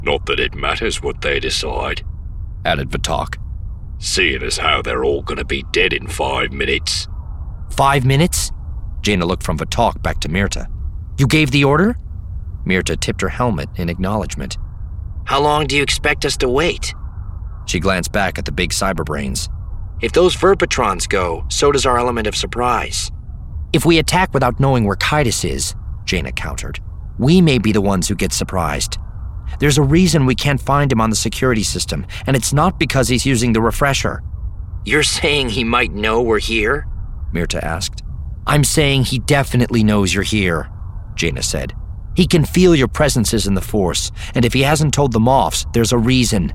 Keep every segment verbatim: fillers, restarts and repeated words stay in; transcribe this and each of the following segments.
Not that it matters what they decide, added Vatak. Seeing as how they're all gonna be dead in five minutes. Five minutes? Jaina looked from Vatak back to Myrta. You gave the order? Myrta tipped her helmet in acknowledgement. How long do you expect us to wait? She glanced back at the big cyberbrains. If those Verpatrons go, so does our element of surprise. If we attack without knowing where Kaitis is, Jaina countered, we may be the ones who get surprised. There's a reason we can't find him on the security system, and it's not because he's using the refresher. You're saying he might know we're here? Myrta asked. I'm saying he definitely knows you're here, Jaina said. He can feel your presences in the Force, and if he hasn't told the Moffs, there's a reason.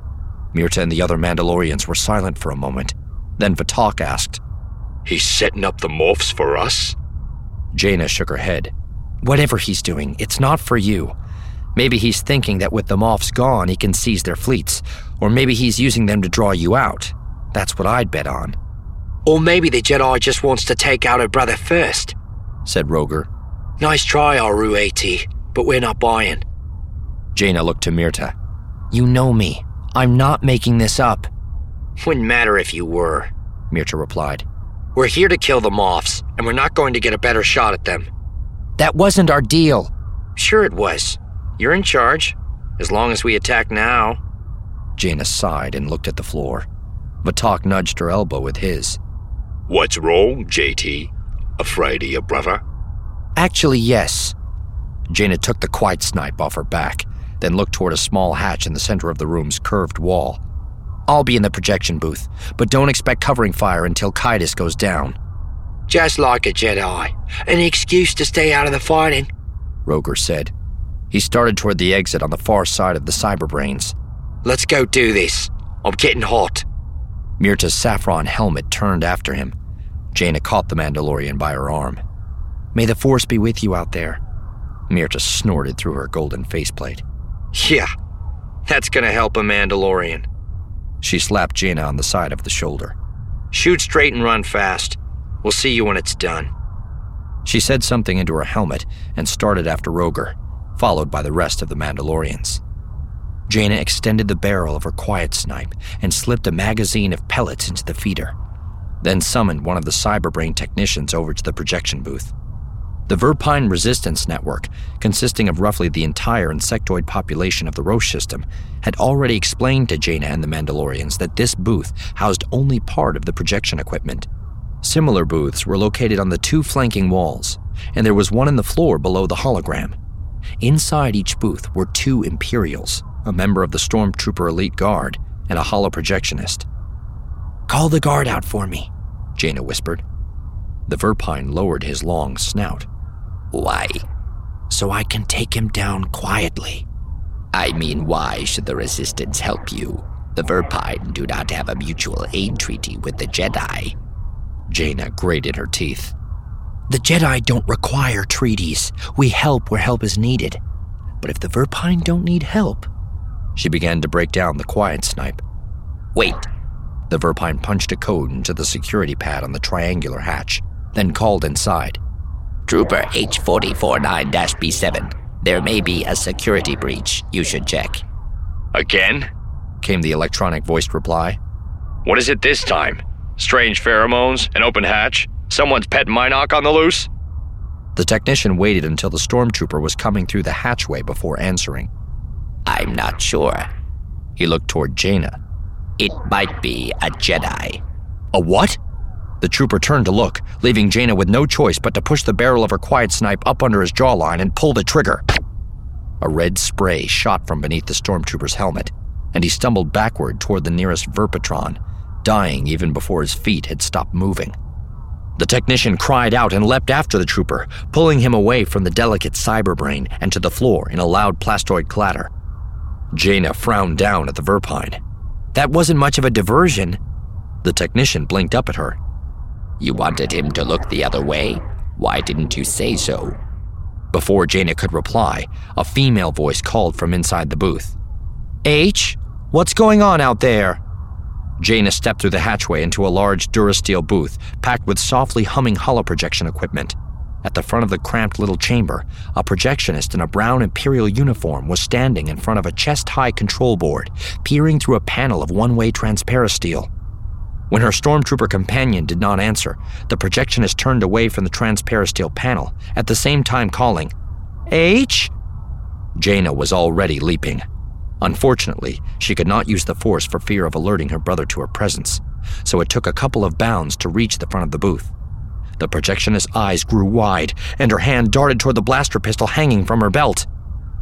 Myrta and the other Mandalorians were silent for a moment. Then Vatak asked, He's setting up the Moffs for us? Jaina shook her head. Whatever he's doing, it's not for you. Maybe he's thinking that with the Moffs gone, he can seize their fleets, or maybe he's using them to draw you out. That's what I'd bet on. Or maybe the Jedi just wants to take out her brother first, said Rogur. Nice try, Aru AT, but we're not buying. Jaina looked to Myrta. You know me. I'm not making this up. Wouldn't matter if you were, Myrta replied. We're here to kill the Moffs, and we're not going to get a better shot at them. That wasn't our deal. Sure it was. You're in charge, as long as we attack now. Jaina sighed and looked at the floor. Vatak nudged her elbow with his. What's wrong, J T? Afraid of your brother? Actually, yes. Jaina took the quiet snipe off her back, then looked toward a small hatch in the center of the room's curved wall. I'll be in the projection booth, but don't expect covering fire until Kaitis goes down. Just like a Jedi. An excuse to stay out of the fighting, Rogur said. He started toward the exit on the far side of the cyberbrains. Let's go do this. I'm getting hot. Myrta's saffron helmet turned after him. Jaina caught the Mandalorian by her arm. May the Force be with you out there. Myrta snorted through her golden faceplate. Yeah, that's gonna help a Mandalorian. She slapped Jaina on the side of the shoulder. Shoot straight and run fast. We'll see you when it's done. She said something into her helmet and started after Rogur, followed by the rest of the Mandalorians. Jaina extended the barrel of her quiet snipe and slipped a magazine of pellets into the feeder, then summoned one of the cyberbrain technicians over to the projection booth. The Verpine Resistance Network, consisting of roughly the entire insectoid population of the Roche system, had already explained to Jaina and the Mandalorians that this booth housed only part of the projection equipment. Similar booths were located on the two flanking walls, and there was one in the floor below the hologram. Inside each booth were two Imperials, a member of the Stormtrooper Elite Guard, and a holoprojectionist. Call the guard out for me, Jaina whispered. The Verpine lowered his long snout. Why? So I can take him down quietly. I mean, why should the Resistance help you? The Verpine do not have a mutual aid treaty with the Jedi. Jaina grated her teeth. The Jedi don't require treaties. We help where help is needed. But if the Verpine don't need help... She began to break down the quiet snipe. Wait. The Verpine punched a code into the security pad on the triangular hatch, then called inside. Trooper H four four nine B seven. There may be a security breach. You should check. Again? Came the electronic voiced reply. What is it this time? Strange pheromones? An open hatch? Someone's pet Minoc on the loose? The technician waited until the stormtrooper was coming through the hatchway before answering. I'm not sure. He looked toward Jaina. It might be a Jedi. A what? The trooper turned to look, leaving Jaina with no choice but to push the barrel of her quiet snipe up under his jawline and pull the trigger. A red spray shot from beneath the stormtrooper's helmet, and he stumbled backward toward the nearest Verpatron, dying even before his feet had stopped moving. The technician cried out and leapt after the trooper, pulling him away from the delicate cyberbrain and to the floor in a loud plastoid clatter. Jaina frowned down at the Verpine. That wasn't much of a diversion. The technician blinked up at her. You wanted him to look the other way? Why didn't you say so? Before Jaina could reply, a female voice called from inside the booth. H, what's going on out there? Jaina stepped through the hatchway into a large Durasteel booth packed with softly humming holoprojection equipment. At the front of the cramped little chamber, a projectionist in a brown Imperial uniform was standing in front of a chest-high control board, peering through a panel of one-way transparasteel. When her stormtrooper companion did not answer, the projectionist turned away from the transparasteel panel, at the same time calling, "H?" Jaina was already leaping. Unfortunately, she could not use the Force for fear of alerting her brother to her presence, so it took a couple of bounds to reach the front of the booth. The projectionist's eyes grew wide, and her hand darted toward the blaster pistol hanging from her belt.